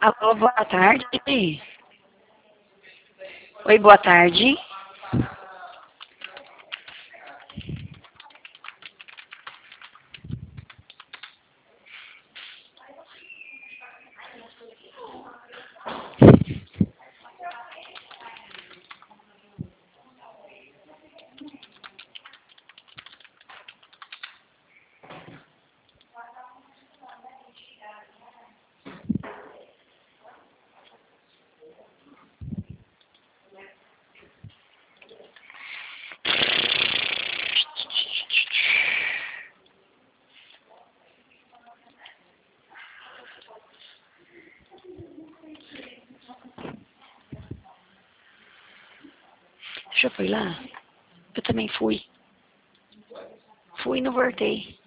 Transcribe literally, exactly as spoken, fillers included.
Alô, boa tarde. Oi, boa tarde. Já foi lá? Eu também fui. Fui e não voltei.